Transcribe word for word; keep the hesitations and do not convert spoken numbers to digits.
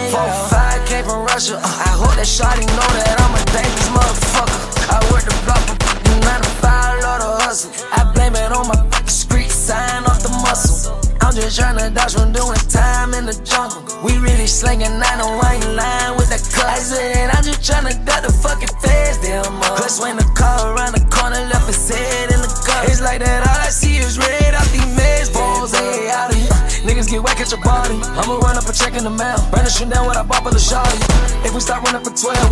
Four, five came from Russia. Uh, I hope that shawty know that I'm a dangerous motherfucker. I work the block from nine to five, love to hustle. I blame it on my street sign off the muscle. I'm just tryna dodge from doing time in the jungle. We really slinging nine on white line with that cut. I said I'm just tryna duck the fucking feds, damn up. Plus when the car around the corner left his head in the cup. It's like that, all I see is red out these meds. Balls, hey, out of here. Niggas get whack at your body. I'ma run up a check in the mail. Burn the shit down what I bought for the shawty. If we start running for twelve,